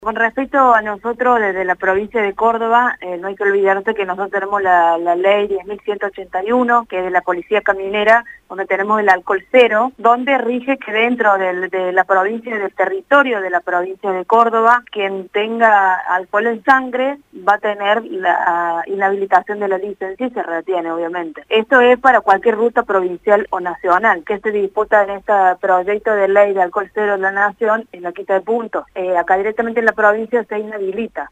Con respecto a nosotros desde la provincia de Córdoba, no hay que olvidarse que nosotros tenemos la ley 10.181, que es de la policía caminera, donde tenemos el alcohol cero, donde rige que dentro de la provincia, del territorio de la provincia de Córdoba, quien tenga alcohol en sangre va a tener la inhabilitación de la licencia y se retiene, obviamente. Esto es para cualquier ruta provincial o nacional, que se disputa en este proyecto de ley de alcohol cero de la nación en la quita de puntos. Acá directamente en la provincia se inhabilita.